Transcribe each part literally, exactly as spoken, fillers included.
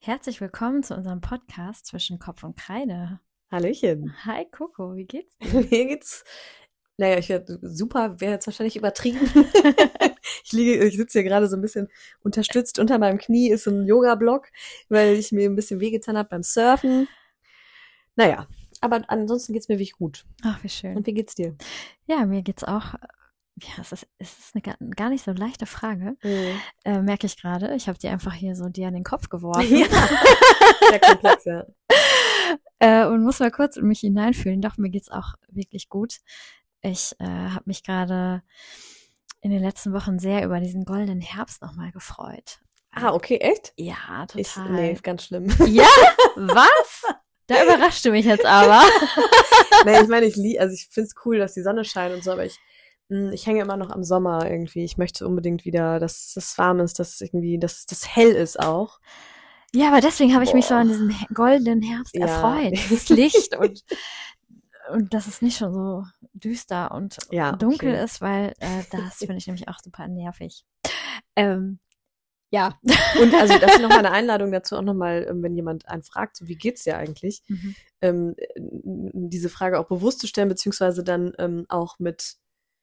Herzlich willkommen zu unserem Podcast zwischen Kopf und Kreide. Hallöchen. Hi Coco, wie geht's dir? Mir geht's, naja, ich werde super, wäre jetzt wahrscheinlich übertrieben. Ich liege, ich sitze hier gerade so ein bisschen unterstützt. Unter meinem Knie ist so ein Yoga-Block, weil ich mir ein bisschen wehgetan habe beim Surfen. Naja, aber ansonsten geht's mir wirklich gut. Ach, wie schön. Und wie geht's dir? Ja, mir geht's auch. Ja, es ist, es ist eine gar, gar nicht so leichte Frage, Mhm. äh, merke ich gerade. Ich habe die einfach hier so dir an den Kopf geworfen Ja, sehr komplex, ja. äh, und muss mal kurz in mich hineinfühlen. Doch, mir geht's auch wirklich gut. Ich äh, habe mich gerade in den letzten Wochen sehr über diesen goldenen Herbst nochmal gefreut. Ah, okay, echt? Ja, Ich, total. nee, ganz schlimm. Ja? Was? Da überrascht du mich jetzt aber. Nee, ich meine, ich lieb, also ich find's cool, dass die Sonne scheint und so, aber ich, mh, ich hänge immer noch am Sommer irgendwie. Ich möchte unbedingt wieder, dass es warm ist, dass es irgendwie, dass das hell ist auch. Ja, aber deswegen habe ich mich so an Boah. diesen he- goldenen Herbst Ja. erfreut. Das Licht und, und dass es nicht schon so düster und Ja, dunkel okay. ist, weil äh, das finde ich nämlich auch super nervig. Ähm, ja. Und also das ist nochmal eine Einladung dazu, auch nochmal, ähm, wenn jemand einen fragt, so wie geht's dir eigentlich, Mhm. ähm, äh, diese Frage auch bewusst zu stellen, beziehungsweise dann ähm, auch mit,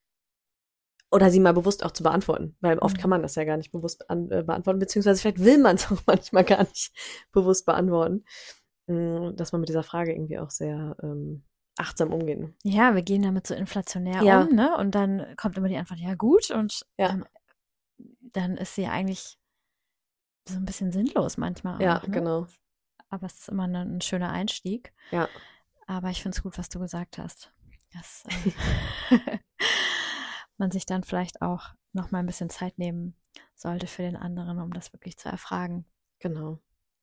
oder sie mal bewusst auch zu beantworten, weil oft kann Mhm. man das ja gar nicht bewusst bean äh, beantworten, beziehungsweise vielleicht will man es auch manchmal gar nicht bewusst beantworten, Mm, dass man mit dieser Frage irgendwie auch sehr ähm, achtsam umgehen. Ja, wir gehen damit so inflationär Ja, um, ne? Und dann kommt immer die Antwort, ja gut, und ja, ähm, dann ist sie eigentlich so ein bisschen sinnlos manchmal ja, auch, ne? genau. Aber es ist immer ein, ein schöner Einstieg. Ja, Aber ich finde es gut, was du gesagt hast. Dass äh, man sich dann vielleicht auch noch mal ein bisschen Zeit nehmen sollte für den anderen, um das wirklich zu erfragen. genau.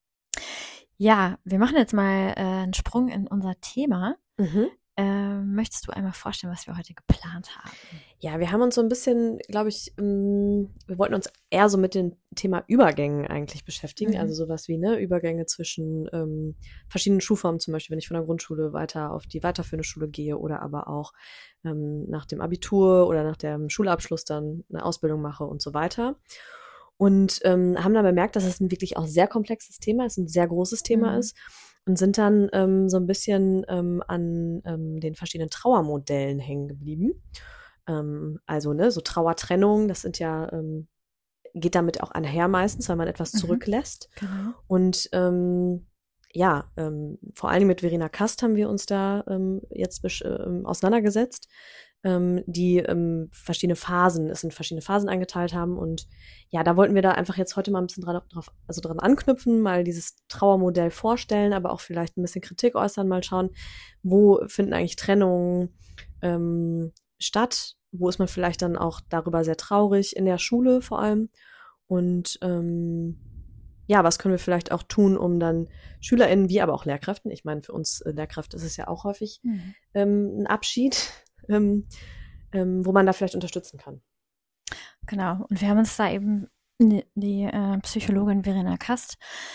Ja, wir machen jetzt mal äh, einen Sprung in unser Thema. Mhm. Ähm, möchtest du einmal vorstellen, was wir heute geplant haben? Ja, wir haben uns so ein bisschen, glaube ich, ähm, wir wollten uns eher so mit dem Thema Übergängen eigentlich beschäftigen. Mhm. Also sowas wie, ne, Übergänge zwischen ähm, verschiedenen Schulformen, zum Beispiel, wenn ich von der Grundschule weiter auf die weiterführende Schule gehe oder aber auch ähm, nach dem Abitur oder nach dem Schulabschluss dann eine Ausbildung mache und so weiter. Und ähm, haben dann bemerkt, dass es ein wirklich auch sehr komplexes Thema ist, ein sehr großes Thema Mhm. ist und sind dann ähm, so ein bisschen ähm, an ähm, den verschiedenen Trauermodellen hängen geblieben. Ähm, also, ne, so Trauertrennung, das sind ja, ähm, geht damit auch einher meistens, weil man etwas Mhm. zurücklässt. Genau. Und ähm, ja, ähm, vor allen Dingen mit Verena Kast haben wir uns da ähm, jetzt besch- ähm, auseinandergesetzt, ähm, die ähm, verschiedene Phasen, es sind verschiedene Phasen eingeteilt haben. Und ja, da wollten wir da einfach jetzt heute mal ein bisschen dran, drauf, also dran anknüpfen, mal dieses Trauermodell vorstellen, aber auch vielleicht ein bisschen Kritik äußern, mal schauen, wo finden eigentlich Trennungen ähm, statt, wo ist man vielleicht dann auch darüber sehr traurig, in der Schule vor allem. Und ähm, ja, was können wir vielleicht auch tun, um dann SchülerInnen, wie aber auch Lehrkräften, ich meine, für uns äh, Lehrkräfte ist es ja auch häufig Mhm. ähm, ein Abschied, ähm, ähm, wo man da vielleicht unterstützen kann. Genau. Und wir haben uns da eben die, die äh, Psychologin Verena Kast,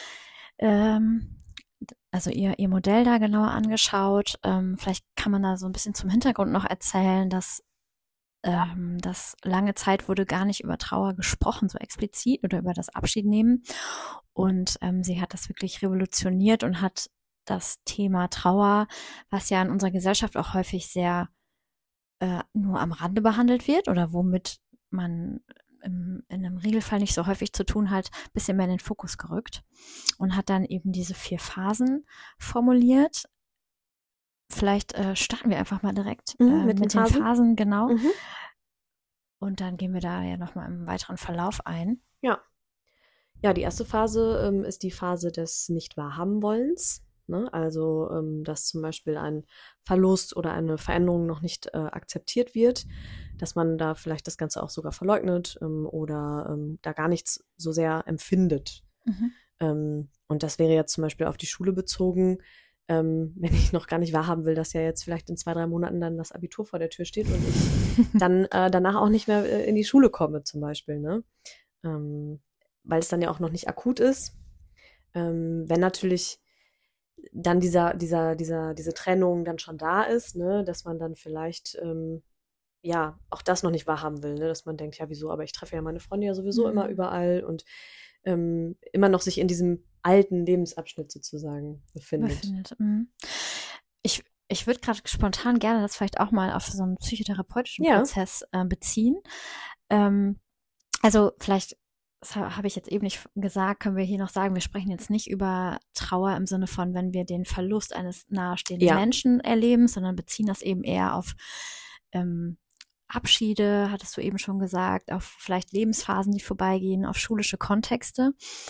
ähm, also ihr, ihr Modell da genauer angeschaut. Ähm, vielleicht kann man da so ein bisschen zum Hintergrund noch erzählen, dass ähm, dass lange Zeit wurde gar nicht über Trauer gesprochen, so explizit, oder über das Abschiednehmen. Und ähm, sie hat das wirklich revolutioniert und hat das Thema Trauer, was ja in unserer Gesellschaft auch häufig sehr äh, nur am Rande behandelt wird oder womit man im, in einem Regelfall nicht so häufig zu tun hat, ein bisschen mehr in den Fokus gerückt und hat dann eben diese vier Phasen formuliert. Vielleicht äh, starten wir einfach mal direkt Mhm, äh, mit den mit den Phasen. Phasen, genau. Mhm. Und dann gehen wir da ja nochmal im weiteren Verlauf ein. Ja. Ja, die erste Phase ähm, ist die Phase des Nicht-Wahrhaben-Wollens. Ne? Also, ähm, dass zum Beispiel ein Verlust oder eine Veränderung noch nicht äh, akzeptiert wird, dass man da vielleicht das Ganze auch sogar verleugnet ähm, oder ähm, da gar nichts so sehr empfindet. Mhm. Ähm, und das wäre jetzt zum Beispiel auf die Schule bezogen, ähm, wenn ich noch gar nicht wahrhaben will, dass ja jetzt vielleicht in zwei, drei Monaten dann das Abitur vor der Tür steht und ich dann äh, danach auch nicht mehr äh, in die Schule komme zum Beispiel, ne? Ähm, weil es dann ja auch noch nicht akut ist. Ähm, wenn natürlich dann dieser, dieser, dieser, diese Trennung dann schon da ist, ne, dass man dann vielleicht ähm, ja auch das noch nicht wahrhaben will, ne, dass man denkt, ja, wieso, aber ich treffe ja meine Freunde ja sowieso immer Mhm. überall und ähm, immer noch sich in diesem alten Lebensabschnitt sozusagen befindet. befindet. Mhm. Ich, ich würde gerade spontan gerne das vielleicht auch mal auf so einen psychotherapeutischen Ja. Prozess äh, beziehen. Ähm, also vielleicht, das ha- habe ich jetzt eben nicht gesagt, können wir hier noch sagen, wir sprechen jetzt nicht über Trauer im Sinne von, wenn wir den Verlust eines nahestehenden Ja. Menschen erleben, sondern beziehen das eben eher auf ähm, Abschiede, hattest du eben schon gesagt, auf vielleicht Lebensphasen, die vorbeigehen, auf schulische Kontexte.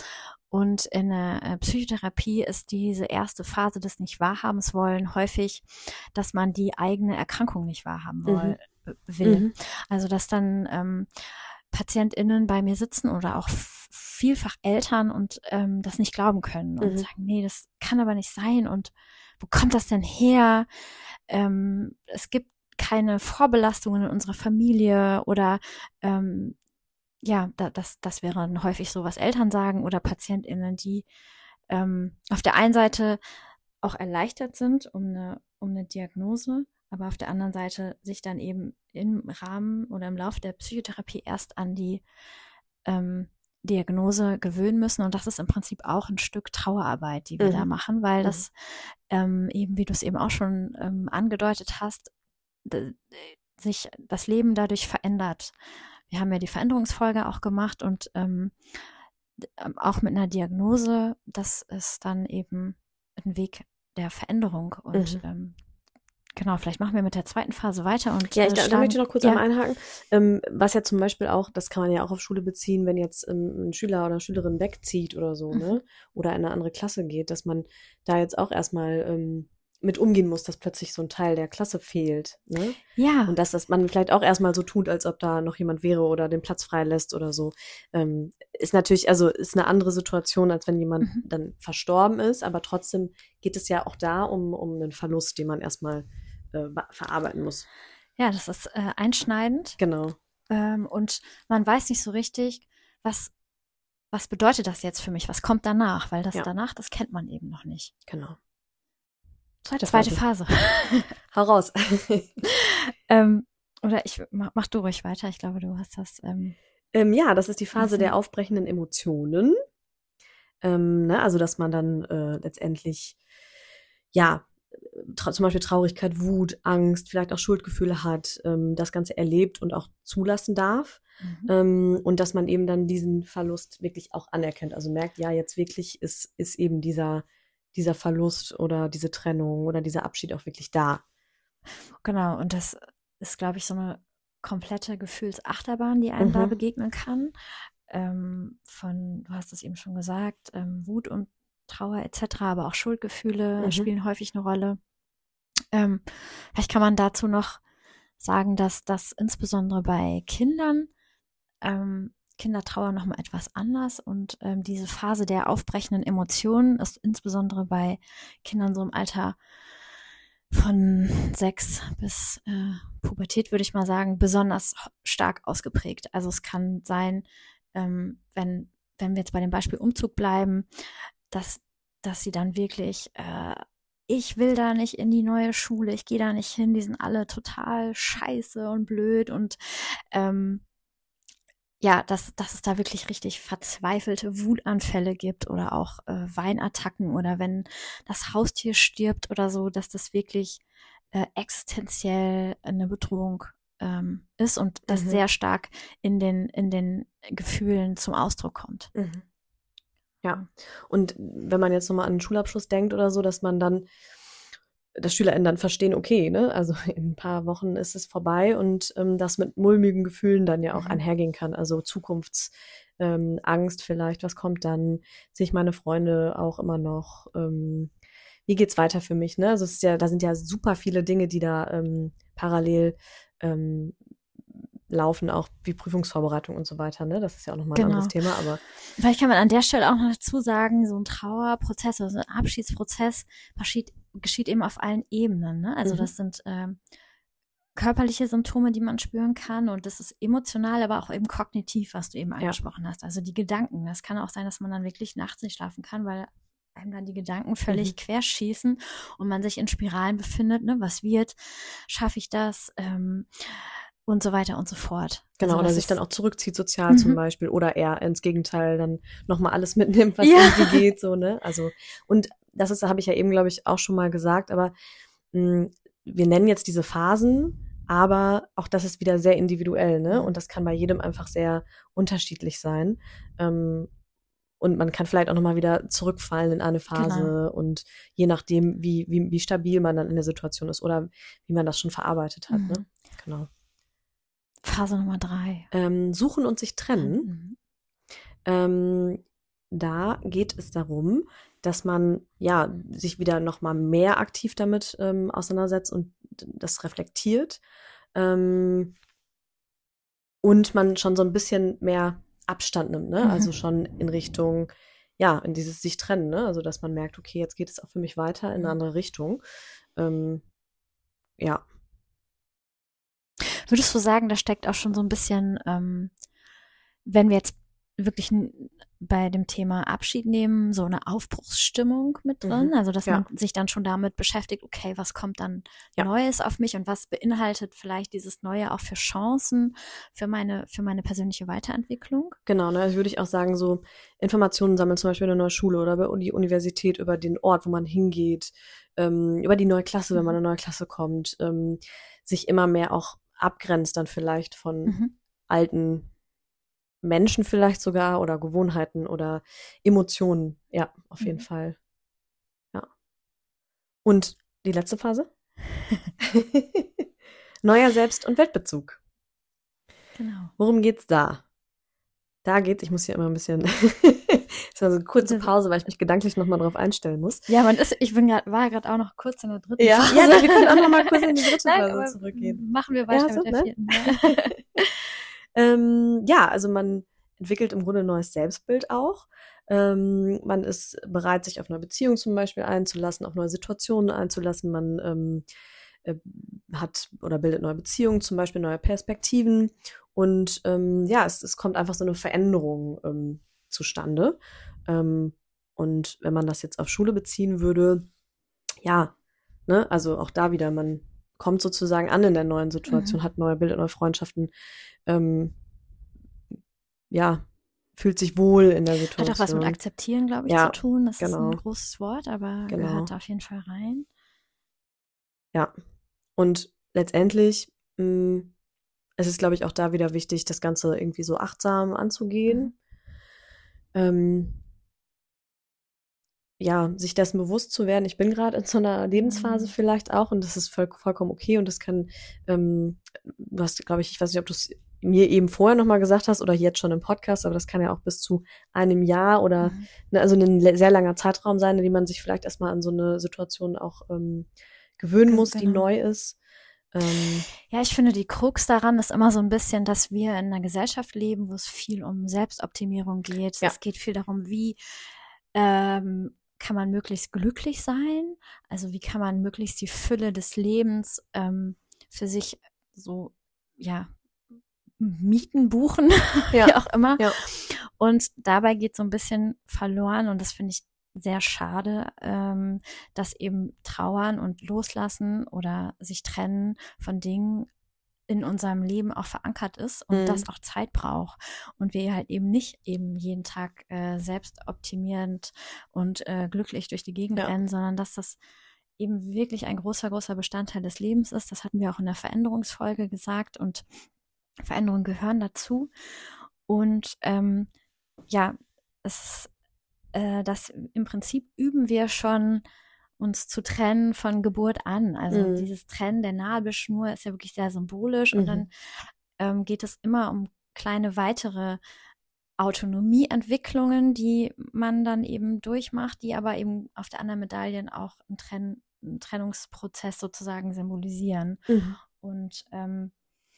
Und in der äh, Psychotherapie ist diese erste Phase des Nicht-Wahrhabens wollen häufig, dass man die eigene Erkrankung nicht wahrhaben woll, will. Mhm. Also dass dann ähm, PatientInnen bei mir sitzen oder auch f- vielfach Eltern und ähm, das nicht glauben können und Mhm. sagen, nee, das kann aber nicht sein und wo kommt das denn her? Ähm, es gibt keine Vorbelastungen in unserer Familie oder ähm, ja, da, das, das wäre dann häufig so, was Eltern sagen oder PatientInnen, die ähm, auf der einen Seite auch erleichtert sind um eine, um eine Diagnose, aber auf der anderen Seite sich dann eben im Rahmen oder im Laufe der Psychotherapie erst an die ähm, Diagnose gewöhnen müssen. Und das ist im Prinzip auch ein Stück Trauerarbeit, die wir Mhm. da machen, weil Mhm. das ähm, eben, wie du es eben auch schon ähm, angedeutet hast, d- sich das Leben dadurch verändert. Wir haben ja die Veränderungsfolge auch gemacht und ähm, ähm, auch mit einer Diagnose, das ist dann eben ein Weg der Veränderung. Und Mhm. ähm, genau, vielleicht machen wir mit der zweiten Phase weiter und Ja, ich, äh, da, da schlagen, möchte ich noch kurz ja, einmal einhaken. Ähm, was ja zum Beispiel auch, das kann man ja auch auf Schule beziehen, wenn jetzt ähm, ein Schüler oder Schülerin wegzieht oder so, mhm. ne? Oder in eine andere Klasse geht, dass man da jetzt auch erstmal ähm, mit umgehen muss, dass plötzlich so ein Teil der Klasse fehlt, ne? Ja, Und dass das man vielleicht auch erstmal so tut, als ob da noch jemand wäre oder den Platz freilässt oder so. Ähm, ist natürlich, also ist eine andere Situation, als wenn jemand mhm. dann verstorben ist, aber trotzdem geht es ja auch da um, um einen Verlust, den man erstmal äh, ba- verarbeiten muss. Ja, das ist äh, einschneidend Genau, ähm, und man weiß nicht so richtig, was, was bedeutet das jetzt für mich, was kommt danach, weil das ja, danach, das kennt man eben noch nicht. genau. Zweite Zweite Phase. Phase. Hau raus. ähm, oder ich mach, mach du ruhig weiter, ich glaube, du hast das ähm, ähm, ja, das ist die ein Phase der bisschen. aufbrechenden Emotionen. Ähm, ne? Also, dass man dann äh, letztendlich, ja, tra zum Beispiel Traurigkeit, Wut, Angst, vielleicht auch Schuldgefühle hat, ähm, das Ganze erlebt und auch zulassen darf. Mhm. Ähm, und dass man eben dann diesen Verlust wirklich auch anerkennt. Also merkt, ja, jetzt wirklich ist, ist eben dieser, dieser Verlust oder diese Trennung oder dieser Abschied auch wirklich da. Genau, und das ist, glaube ich, so eine komplette Gefühlsachterbahn, die einem da Mhm. begegnen kann. Ähm, von, du hast es eben schon gesagt, ähm, Wut und Trauer et cetera, aber auch Schuldgefühle Mhm. spielen häufig eine Rolle. Ähm, vielleicht kann man dazu noch sagen, dass das insbesondere bei Kindern, ähm, Kinder trauern noch mal etwas anders und ähm, diese Phase der aufbrechenden Emotionen ist insbesondere bei Kindern so im Alter von sechs bis äh, Pubertät, würde ich mal sagen, besonders stark ausgeprägt. Also es kann sein, ähm, wenn, wenn wir jetzt bei dem Beispiel Umzug bleiben, dass, dass sie dann wirklich, äh, ich will da nicht in die neue Schule, ich gehe da nicht hin, die sind alle total scheiße und blöd und ähm, ja, dass, dass es da wirklich richtig verzweifelte Wutanfälle gibt oder auch äh, Weinattacken oder wenn das Haustier stirbt oder so, dass das wirklich äh, existenziell eine Bedrohung ähm, ist und das Mhm. sehr stark in den, in den Gefühlen zum Ausdruck kommt. Mhm. Ja. Und wenn man jetzt nochmal an den Schulabschluss denkt oder so, dass man dann, dass SchülerInnen dann verstehen, okay, ne, also in ein paar Wochen ist es vorbei und ähm, das mit mulmigen Gefühlen dann ja auch Mhm. einhergehen kann. Also Zukunftsangst ähm, Angst vielleicht, was kommt dann, sehe ich meine Freunde auch immer noch, ähm, wie geht's weiter für mich, ne? Also es ist ja, da sind ja super viele Dinge, die da ähm, parallel ähm, laufen, auch wie Prüfungsvorbereitung und so weiter, ne? Das ist ja auch nochmal ein anderes Genau. Thema, aber Vielleicht kann man an der Stelle auch noch dazu sagen, so ein Trauerprozess oder so ein Abschiedsprozess geschieht, geschieht eben auf allen Ebenen. Ne? Also mhm. das sind ähm, körperliche Symptome, die man spüren kann und das ist emotional, aber auch eben kognitiv, was du eben angesprochen ja. hast. Also die Gedanken. Das kann auch sein, dass man dann wirklich nachts nicht schlafen kann, weil einem dann die Gedanken völlig Mhm. querschießen und man sich in Spiralen befindet. Ne? Was wird? Schaffe ich das? Ähm, und so weiter und so fort. Genau, Also oder das sich ist, dann auch zurückzieht sozial mhm. zum Beispiel oder eher ins Gegenteil dann nochmal alles mitnimmt, was Ja. irgendwie geht, so, ne? Also, und das ist, habe ich ja eben, glaube ich, auch schon mal gesagt, aber mh, wir nennen jetzt diese Phasen, aber auch das ist wieder sehr individuell, ne? Mhm. Und das kann bei jedem einfach sehr unterschiedlich sein. Ähm, und man kann vielleicht auch nochmal wieder zurückfallen in eine Phase Genau. und je nachdem, wie, wie, wie stabil man dann in der Situation ist oder wie man das schon verarbeitet hat, ne? Mhm. Genau. Phase Nummer drei. Ähm, suchen und sich trennen. Mhm. Ähm, da geht es darum, dass man ja sich wieder noch mal mehr aktiv damit ähm, auseinandersetzt und das reflektiert ähm, und man schon so ein bisschen mehr Abstand nimmt, ne? Also Mhm. schon in Richtung ja in dieses sich trennen, ne? Also dass man merkt, okay, jetzt geht es auch für mich weiter in eine Mhm. andere Richtung. Ähm, ja, Würdest du sagen, da steckt auch schon so ein bisschen, ähm, wenn wir jetzt wirklich n- bei dem Thema Abschied nehmen, so eine Aufbruchsstimmung mit mhm. drin? Also, dass Ja, man sich dann schon damit beschäftigt, okay, was kommt dann ja. Neues auf mich und was beinhaltet vielleicht dieses Neue auch für Chancen für meine, für meine persönliche Weiterentwicklung? Genau, ne, also würde ich auch sagen, so Informationen sammeln, zum Beispiel in der neuen Schule oder bei die Universität über den Ort, wo man hingeht, ähm, über die neue Klasse, wenn man Mhm. in eine neue Klasse kommt, ähm, sich immer mehr auch abgrenzt dann vielleicht von Mhm. alten Menschen vielleicht sogar oder Gewohnheiten oder Emotionen. Ja, auf jeden Mhm. Fall. Ja. Und die letzte Phase? Neuer Selbst- und Weltbezug. Genau. Worum geht's da? Da geht's, ich muss hier immer ein bisschen, das war so eine kurze Das, Pause, weil ich mich gedanklich nochmal drauf einstellen muss. ja, man ist, ich bin grad, war gerade auch noch kurz in der dritten Ja, Phase. ja, wir können auch nochmal kurz in die dritte Nein, Phase aber zurückgehen. machen wir Ja, weiter so, mit der ne? vierten. Ja. ähm, ja, also man entwickelt im Grunde ein neues Selbstbild auch. Ähm, man ist bereit, sich auf neue Beziehungen zum Beispiel einzulassen, auf neue Situationen einzulassen. Man ähm, äh, hat oder bildet neue Beziehungen, zum Beispiel neue Perspektiven. Und ähm, ja, es, es kommt einfach so eine Veränderung ähm, zustande. Ähm, und wenn man das jetzt auf Schule beziehen würde, ja, ne, also auch da wieder, man kommt sozusagen an in der neuen Mhm. Situation, hat neue Bilder, neue Freundschaften, ähm, ja, fühlt sich wohl in der Hat auch was mit Situation. Akzeptieren, glaube ich, zu Ja, tun. Das ist ein genau, großes Wort, aber gehört genau, da auf jeden Fall rein. ja. Und letztendlich mh, es ist, glaube ich, auch da wieder wichtig, das Ganze irgendwie so achtsam Mhm. anzugehen. Ähm, ja, sich dessen bewusst zu werden, ich bin gerade in so einer Lebensphase Mhm. vielleicht auch und das ist voll, vollkommen okay und das kann, ähm, du hast, glaube ich, ich weiß nicht, ob du es mir eben vorher nochmal gesagt hast oder jetzt schon im Podcast, aber das kann ja auch bis zu einem Jahr oder Mhm. ne, also ein le- sehr langer Zeitraum sein, in dem man sich vielleicht erstmal an so eine Situation auch ähm, gewöhnen Ge- muss, die Genau. neu ist. Ähm, Ja, ich finde, die Krux daran ist immer so ein bisschen, dass wir in einer Gesellschaft leben, wo es viel um Selbstoptimierung geht. ja. Es geht viel darum, wie ähm, kann man möglichst glücklich sein? Also wie kann man möglichst die Fülle des Lebens ähm, für sich so, ja, Mieten buchen, wie Ja, auch immer. ja, Und dabei geht so ein bisschen verloren und das finde ich sehr schade, ähm, dass eben Trauern und Loslassen oder sich trennen von Dingen in unserem Leben auch verankert ist und mm, das auch Zeit braucht und wir halt eben nicht eben jeden Tag äh, selbstoptimierend und äh, glücklich durch die Gegend ja, rennen, sondern dass das eben wirklich ein großer, großer Bestandteil des Lebens ist. Das hatten wir auch in der Veränderungsfolge gesagt und Veränderungen gehören dazu. Und ähm, ja, es, äh, das im Prinzip üben wir schon, uns zu trennen von Geburt an. Also mm, dieses Trennen der Nabelschnur ist ja wirklich sehr symbolisch und mhm, dann ähm, geht es immer um kleine weitere Autonomieentwicklungen, die man dann eben durchmacht, die aber eben auf der anderen Medaille auch einen, Trenn einen Trennungsprozess sozusagen symbolisieren. mhm, Und ähm,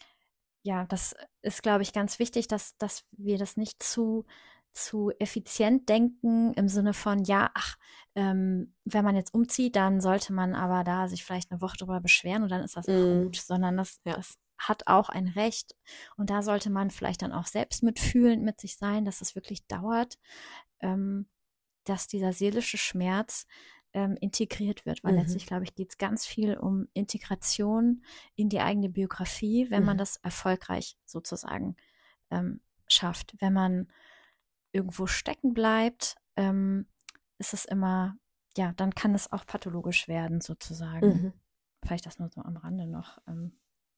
ja, das ist, glaube ich, ganz wichtig, dass, dass wir das nicht zu, zu effizient denken im Sinne von, ja, ach, ähm, wenn man jetzt umzieht, dann sollte man aber da sich vielleicht eine Woche drüber beschweren und dann ist das auch mm, gut, sondern das, ja, das hat auch ein Recht und da sollte man vielleicht dann auch selbst mitfühlend mit sich sein, dass es wirklich dauert, ähm, dass dieser seelische Schmerz ähm, integriert wird, weil Mhm. letztlich, glaube ich, geht es ganz viel um Integration in die eigene Biografie, wenn man Mhm. das erfolgreich sozusagen ähm, schafft. Wenn man irgendwo stecken bleibt, ähm, ist es immer, ja, dann kann es auch pathologisch werden sozusagen. Mhm. Vielleicht das nur so am Rande noch ähm,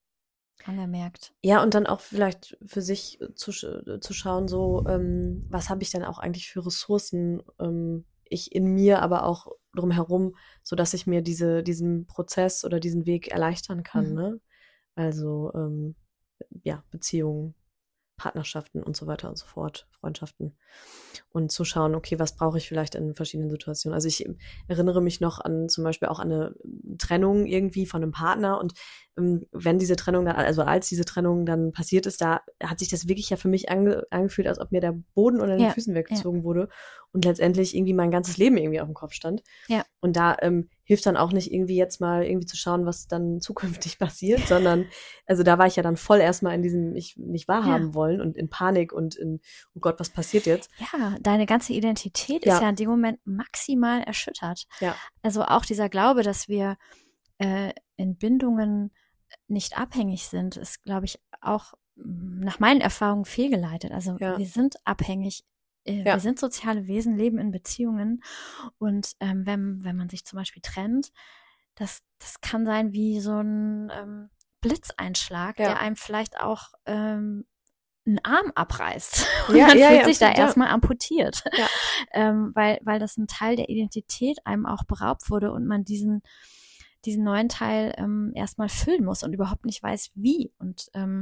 angemerkt. Ja, und dann auch vielleicht für sich zu, sch- zu schauen, so, ähm, was habe ich denn auch eigentlich für Ressourcen, ähm, ich in mir, aber auch drumherum, so dass ich mir diese, diesen Prozess oder diesen Weg erleichtern kann, Mhm. ne? Also, ähm, ja, Beziehungen, Partnerschaften und so weiter und so fort, Freundschaften. Und zu schauen, okay, was brauche ich vielleicht in verschiedenen Situationen. Also ich erinnere mich noch an zum Beispiel auch an eine Trennung irgendwie von einem Partner und ähm, wenn diese Trennung dann, also als diese Trennung dann passiert ist, da hat sich das wirklich ja für mich ange, angefühlt, als ob mir der Boden unter den Ja, Füßen ja, weggezogen wurde und letztendlich irgendwie mein ganzes Leben irgendwie auf dem Kopf stand. ja. Und da ähm, hilft dann auch nicht irgendwie jetzt mal irgendwie zu schauen, was dann zukünftig passiert, sondern also da war ich ja dann voll erstmal in diesem ich nicht wahrhaben Ja. wollen und in Panik und in, oh Gott, was passiert jetzt? Ja, deine ganze Identität ist Ja, ja in dem Moment maximal erschüttert. ja, Also auch dieser Glaube, dass wir äh, in Bindungen nicht abhängig sind, ist, glaube ich, auch mm, nach meinen Erfahrungen fehlgeleitet. Also ja, wir sind abhängig, äh, wir ja, sind soziale Wesen, leben in Beziehungen und ähm, wenn, wenn man sich zum Beispiel trennt, das, das kann sein wie so ein ähm, Blitzeinschlag, der ja, einem vielleicht auch ähm, einen Arm abreißt und ja, man ja, fühlt ja, sich da absolut, ja, erstmal amputiert, ja, ähm, weil, weil das ein Teil der Identität einem auch beraubt wurde und man diesen, diesen neuen Teil ähm, erstmal füllen muss und überhaupt nicht weiß, wie. Und ähm,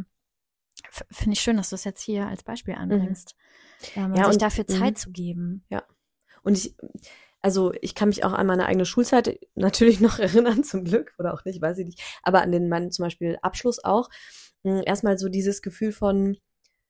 f- finde ich schön, dass du es jetzt hier als Beispiel mhm. anbringst, ähm, und Ja, sich und, dafür Zeit mhm. zu geben. Ja. Und ich, also ich kann mich auch an meine eigene Schulzeit natürlich noch erinnern, zum Glück, oder auch nicht, weiß ich nicht, aber an den meinen zum Beispiel Abschluss auch. Mm, Erstmal so dieses Gefühl von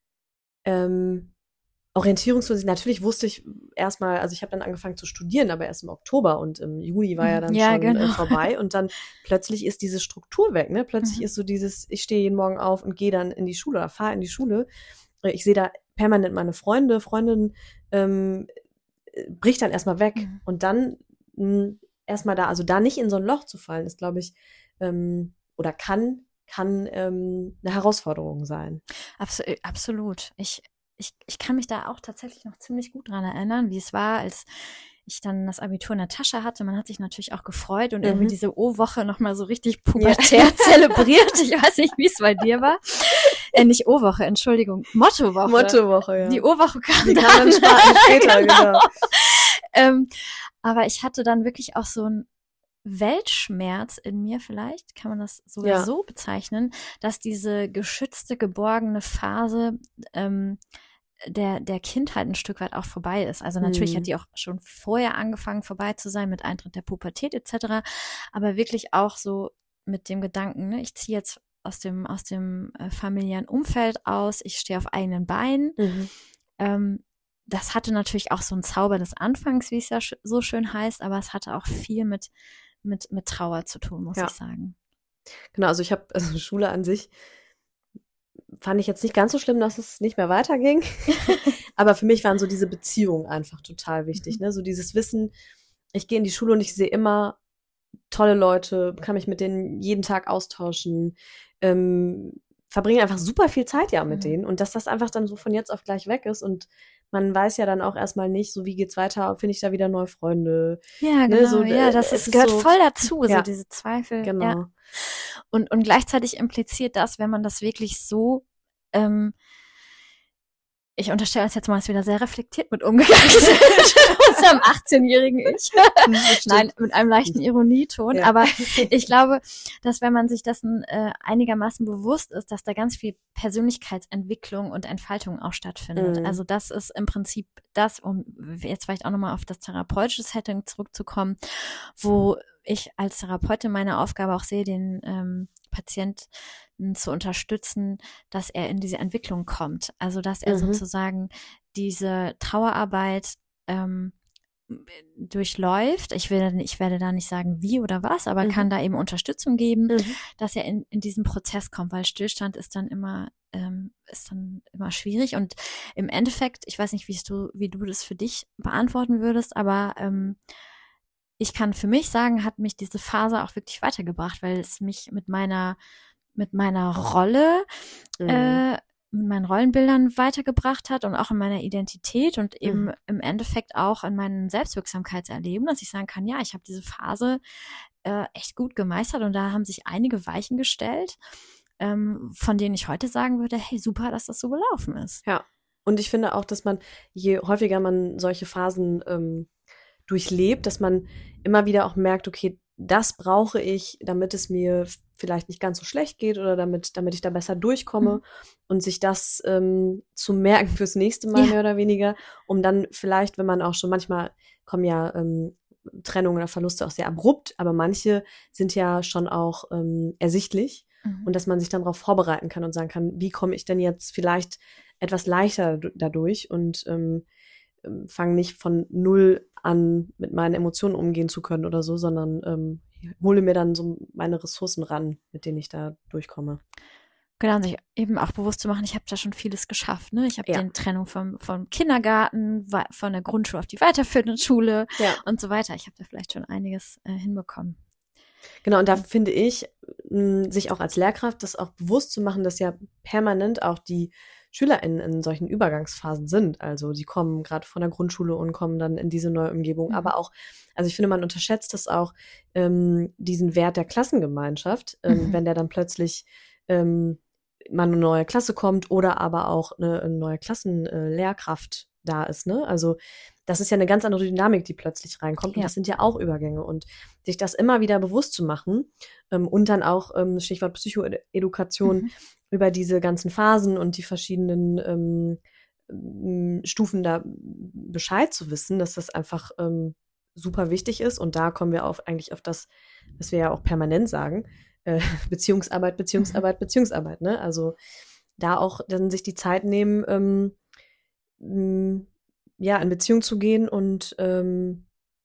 ähm, Orientierungslosigkeit. Natürlich wusste ich erstmal, also ich habe dann angefangen zu studieren, aber erst im Oktober und im Juli war ja Mhm. dann Ja, schon äh, genau. vorbei und dann plötzlich ist diese Struktur weg, ne? Plötzlich Mhm. ist so dieses, ich stehe jeden Morgen auf und gehe dann in die Schule oder fahre in die Schule. Äh, Ich sehe da permanent meine Freunde, Freundinnen, ähm, äh, bricht dann erstmal weg. Mhm. Und dann mh, erstmal da, also da nicht in so ein Loch zu fallen, ist, glaube ich, ähm, oder kann, kann ähm, eine Herausforderung sein. Abs äh, absolut. Ich, ich, ich kann mich da auch tatsächlich noch ziemlich gut dran erinnern, wie es war, als ich dann das Abitur in der Tasche hatte. Man hat sich natürlich auch gefreut und irgendwie Mhm. diese O-Woche nochmal so richtig Ja. pubertär zelebriert. Ich weiß nicht, wie es bei dir war. Äh, nicht O-Woche, Entschuldigung, Mottowoche. Mottowoche, ja. Die O-Woche kam Die dann. kam dann spa- später, genau. ähm, aber ich hatte dann wirklich auch so ein Weltschmerz in mir vielleicht, kann man das sogar Ja. so bezeichnen, dass diese geschützte, geborgene Phase ähm, der, der Kindheit ein Stück weit auch vorbei ist. Also natürlich Hm. hat die auch schon vorher angefangen vorbei zu sein mit Eintritt der Pubertät et cetera. Aber wirklich auch so mit dem Gedanken, ne, ich ziehe jetzt aus dem, aus dem äh, familiären Umfeld aus, ich stehe auf eigenen Beinen. Mhm. Ähm, das hatte natürlich auch so einen Zauber des Anfangs, wie es ja sch so schön heißt, aber es hatte auch viel mit, mit, mit Trauer zu tun, muss Ja. ich sagen. Genau, also ich habe, also Schule an sich fand ich jetzt nicht ganz so schlimm, dass es nicht mehr weiterging. Aber für mich waren so diese Beziehungen einfach total wichtig, Mhm. ne? So dieses Wissen, ich gehe in die Schule und ich sehe immer tolle Leute, kann mich mit denen jeden Tag austauschen, ähm, verbringe einfach super viel Zeit ja mit Mhm. denen und dass das einfach dann so von jetzt auf gleich weg ist und man weiß ja dann auch erstmal nicht, so wie geht's weiter, finde ich da wieder neue Freunde, Ja, ne, genau, so, ja, äh, das es ist, ist gehört so, voll dazu, so ja, diese Zweifel, ja. genau, Und, und gleichzeitig impliziert das, wenn man das wirklich so, ähm, ich unterstelle uns jetzt mal, dass wir da sehr reflektiert mit umgegangen sind, mit unserem achtzehnjährigen Ich. Nein, mit einem leichten Ironieton. Ja. Aber ich glaube, dass wenn man sich dessen äh, einigermaßen bewusst ist, dass da ganz viel Persönlichkeitsentwicklung und Entfaltung auch stattfindet. Mhm. Also das ist im Prinzip das, um jetzt vielleicht auch nochmal auf das therapeutische Setting zurückzukommen, wo ich als Therapeutin meine Aufgabe auch sehe, den ähm, Patienten zu unterstützen, dass er in diese Entwicklung kommt. Also dass er Mhm. sozusagen diese Trauerarbeit ähm, durchläuft. Ich will, ich werde da nicht sagen, wie oder was, aber Mhm. kann da eben Unterstützung geben, Mhm. dass er in, in diesen Prozess kommt, weil Stillstand ist dann immer, ähm, ist dann immer schwierig. Und im Endeffekt, ich weiß nicht, wie du, wie du das für dich beantworten würdest, aber ähm, ich kann für mich sagen, hat mich diese Phase auch wirklich weitergebracht, weil es mich mit meiner, mit meiner Rolle, Mhm. äh, mit meinen Rollenbildern weitergebracht hat und auch in meiner Identität und eben Mhm. im Endeffekt auch in meinem Selbstwirksamkeitserleben, dass ich sagen kann, ja, ich habe diese Phase äh, echt gut gemeistert und da haben sich einige Weichen gestellt, ähm, von denen ich heute sagen würde, hey, super, dass das so gelaufen ist. Ja. Und ich finde auch, dass man, je häufiger man solche Phasen ähm, durchlebt, dass man immer wieder auch merkt, okay, das brauche ich, damit es mir f- vielleicht nicht ganz so schlecht geht oder damit, damit ich da besser durchkomme Mhm. und sich das ähm, zu merken fürs nächste Mal Ja. mehr oder weniger, um dann vielleicht, wenn man auch schon manchmal kommen ja ähm, Trennungen oder Verluste auch sehr abrupt, aber manche sind ja schon auch ähm, ersichtlich Mhm. und dass man sich dann darauf vorbereiten kann und sagen kann, wie komme ich denn jetzt vielleicht etwas leichter d- dadurch und ähm, ähm, fange nicht von null an, mit meinen Emotionen umgehen zu können oder so, sondern ähm, hole mir dann so meine Ressourcen ran, mit denen ich da durchkomme. Genau, und sich eben auch bewusst zu machen, ich habe da schon vieles geschafft. Ne? Ich habe Ja. den Trennung vom, vom Kindergarten, wa- von der Grundschule auf die weiterführende Schule Ja, und so weiter. Ich habe da vielleicht schon einiges äh, hinbekommen. genau. Und da Ja. finde ich, mh, sich auch als Lehrkraft das auch bewusst zu machen, dass ja permanent auch die SchülerInnen in solchen Übergangsphasen sind. Also die kommen gerade von der Grundschule und kommen dann in diese neue Umgebung. Mhm. Aber auch, also ich finde, man unterschätzt das auch, ähm, diesen Wert der Klassengemeinschaft, ähm, Mhm. wenn der dann plötzlich ähm, mal eine neue Klasse kommt oder aber auch eine, eine neue Klassenlehrkraft äh, Lehrkraft da ist. Ne? Also das ist ja eine ganz andere Dynamik, die plötzlich reinkommt. Und Ja. das sind ja auch Übergänge. Und sich das immer wieder bewusst zu machen ähm, und dann auch, ähm, Stichwort Psychoedukation, Mhm. über diese ganzen Phasen und die verschiedenen ähm, ähm, Stufen da Bescheid zu wissen, dass das einfach ähm, super wichtig ist. Und da kommen wir auf eigentlich auf das, was wir ja auch permanent sagen, äh, Beziehungsarbeit, Mhm. Beziehungsarbeit, Beziehungsarbeit. Ne? Also da auch dann sich die Zeit nehmen, ähm, mh, ja, in Beziehung zu gehen und ähm,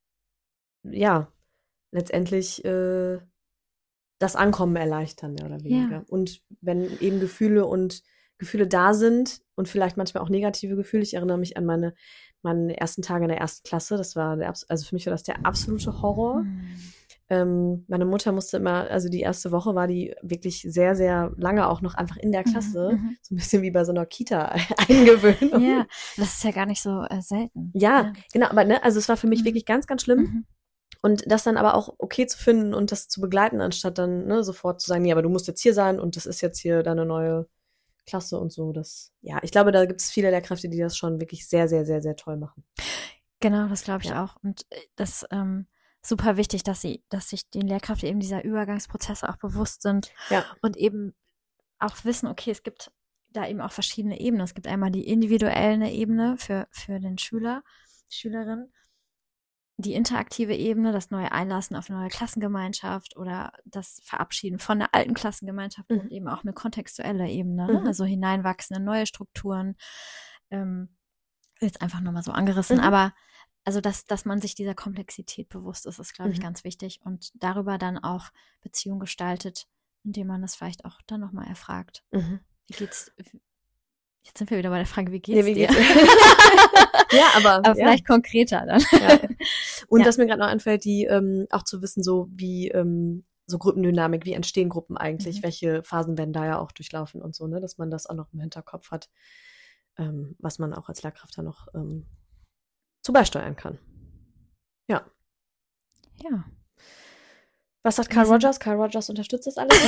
ja, letztendlich äh, das Ankommen erleichtern, mehr oder weniger. Ja. Und wenn eben Gefühle und Gefühle da sind und vielleicht manchmal auch negative Gefühle. Ich erinnere mich an meine, meine ersten Tage in der ersten Klasse. Das war der, abs- also für mich war das der absolute Horror. Mhm. Ähm, meine Mutter musste immer, also die erste Woche war die wirklich sehr, sehr lange auch noch einfach in der Mhm. Klasse, Mhm. so ein bisschen wie bei so einer Kita-Eingewöhnung. Ja, das ist ja gar nicht so äh, selten. Ja, Ja. genau, aber ne, also es war für mich Mhm. wirklich ganz, ganz schlimm. Mhm. Und das dann aber auch okay zu finden und das zu begleiten, anstatt dann ne, sofort zu sagen, nee, aber du musst jetzt hier sein und das ist jetzt hier deine neue Klasse und so. Das, ja, ich glaube, da gibt es viele Lehrkräfte, die das schon wirklich sehr, sehr, sehr, sehr toll machen. Genau, das glaube ich Ja. auch. Und äh, das ähm, super wichtig, dass sie, dass sich den Lehrkräften eben dieser Übergangsprozesse auch bewusst sind Ja. und eben auch wissen, okay, es gibt da eben auch verschiedene Ebenen. Es gibt einmal die individuelle Ebene für, für den Schüler, die Schülerin, die interaktive Ebene, das neue Einlassen auf eine neue Klassengemeinschaft oder das Verabschieden von der alten Klassengemeinschaft Mhm. und eben auch eine kontextuelle Ebene, ne? Mhm. Also hineinwachsen in neue Strukturen. Ähm, jetzt einfach nur mal so angerissen, Mhm. aber also dass, dass man sich dieser Komplexität bewusst ist, ist, glaube ich, Mhm. ganz wichtig und darüber dann auch Beziehung gestaltet, indem man das vielleicht auch dann nochmal erfragt. Mhm. Wie geht's? Jetzt sind wir wieder bei der Frage, wie geht's Nee, wie dir? geht's? Ja, aber, Aber ja. vielleicht konkreter dann. Ja. Und Ja. was mir gerade noch einfällt, die ähm, auch zu wissen, so wie ähm, so Gruppendynamik, wie entstehen Gruppen eigentlich, Mhm. welche Phasen werden da ja auch durchlaufen und so, ne, dass man das auch noch im Hinterkopf hat, ähm, was man auch als Lehrkraft da noch ähm, zu beisteuern kann. Ja. Ja. Was sagt Wir Carl sind- Rogers? Carl Rogers unterstützt das alles,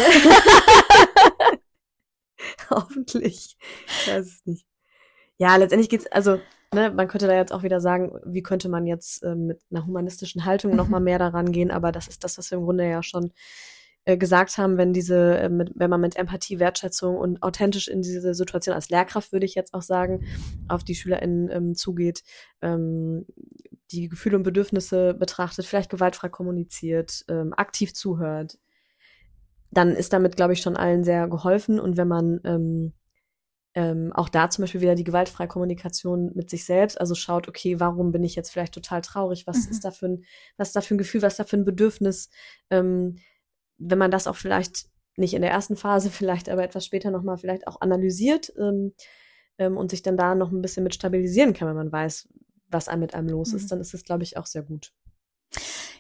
ne? Hoffentlich. Ich weiß es nicht. Ja, letztendlich geht's, also, ne, man könnte da jetzt auch wieder sagen, wie könnte man jetzt ähm, mit einer humanistischen Haltung Mhm. noch mal mehr daran gehen, aber das ist das, was wir im Grunde ja schon äh, gesagt haben, wenn diese, äh, mit, wenn man mit Empathie, Wertschätzung und authentisch in diese Situation als Lehrkraft, würde ich jetzt auch sagen, auf die SchülerInnen ähm, zugeht, ähm, die Gefühle und Bedürfnisse betrachtet, vielleicht gewaltfrei kommuniziert, ähm, aktiv zuhört, dann ist damit, glaube ich, schon allen sehr geholfen. Und wenn man ähm, ähm, auch da zum Beispiel wieder die gewaltfreie Kommunikation mit sich selbst, also schaut, okay, warum bin ich jetzt vielleicht total traurig? Was Mhm. ist da für ein, was ist da für ein Gefühl, was ist da für ein Bedürfnis? Ähm, wenn man das auch vielleicht nicht in der ersten Phase, vielleicht aber etwas später nochmal vielleicht auch analysiert ähm, ähm, und sich dann da noch ein bisschen mit stabilisieren kann, wenn man weiß, was einem mit einem los ist, Mhm. dann ist es, glaube ich, auch sehr gut.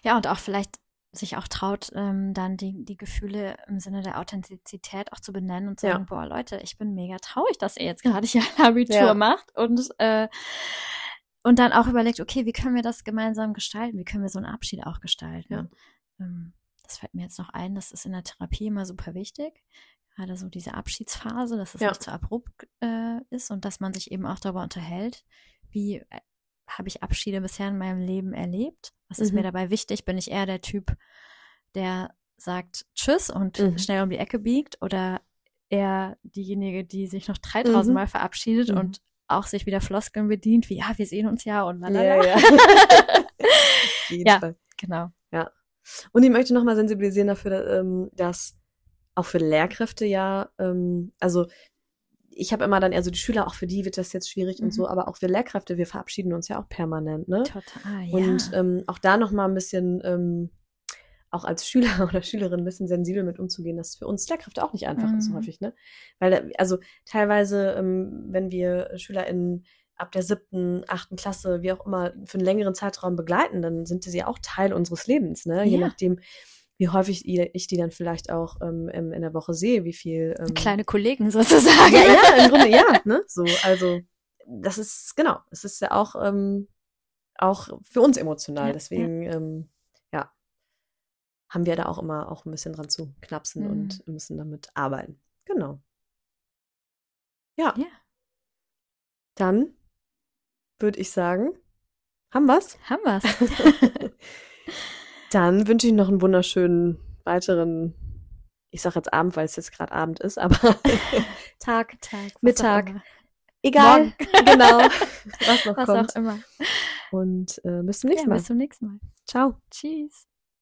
Ja, und auch vielleicht sich auch traut, ähm, dann die, die Gefühle im Sinne der Authentizität auch zu benennen und zu sagen, Ja. boah, Leute, ich bin mega traurig, dass ihr jetzt gerade hier ein Abitur Ja. macht und äh, und dann auch überlegt, okay, wie können wir das gemeinsam gestalten? Wie können wir so einen Abschied auch gestalten? Ja. Ähm, das fällt mir jetzt noch ein, das ist in der Therapie immer super wichtig. Gerade so diese Abschiedsphase, dass es Ja. nicht zu abrupt äh, ist und dass man sich eben auch darüber unterhält, wie äh, habe ich Abschiede bisher in meinem Leben erlebt? Was ist Mhm. mir dabei wichtig? Bin ich eher der Typ, der sagt Tschüss und Mhm. schnell um die Ecke biegt oder eher diejenige, die sich noch dreitausend Mhm. Mal verabschiedet Mhm. und auch sich wieder Floskeln bedient, wie, ja, wir sehen uns ja und Ja, lalala. ja. Auf jeden Ja, Fall. genau. Ja. Und ich möchte nochmal sensibilisieren dafür, ähm, dass auch für Lehrkräfte ja, ähm, also ich habe immer dann eher so die Schüler, auch für die wird das jetzt schwierig Mhm. und so, aber auch wir Lehrkräfte, wir verabschieden uns ja auch permanent, ne? Total, ja. Und ähm, auch da nochmal ein bisschen, ähm, auch als Schüler oder Schülerin ein bisschen sensibel mit umzugehen, dass für uns Lehrkräfte auch nicht einfach ist, so Mhm. häufig, ne? Weil, also teilweise, ähm, wenn wir SchülerInnen ab der siebten, achten Klasse, wie auch immer, für einen längeren Zeitraum begleiten, dann sind sie auch Teil unseres Lebens, ne? Je Ja. nachdem, wie häufig i- ich die dann vielleicht auch ähm, in, in der Woche sehe, wie viel. Ähm, Kleine Kollegen sozusagen. ja, ja, im Grunde ja, ne? So, also das ist, genau, es ist ja auch, ähm, auch für uns emotional. Ja, Deswegen, ähm, ja, haben wir da auch immer auch ein bisschen dran zu knapsen Mhm. und müssen damit arbeiten. Genau. Ja, Ja, dann würde ich sagen, haben wir's? haben wir's. Dann wünsche ich noch einen wunderschönen weiteren, ich sag jetzt Abend, weil es jetzt gerade Abend ist, aber Tag, Tag, was auch Mittag, immer. egal, Morgen. genau, was noch Was kommt. auch immer. Und äh, bis zum Ja, nächsten Mal. bis zum nächsten Mal. Ciao. Tschüss.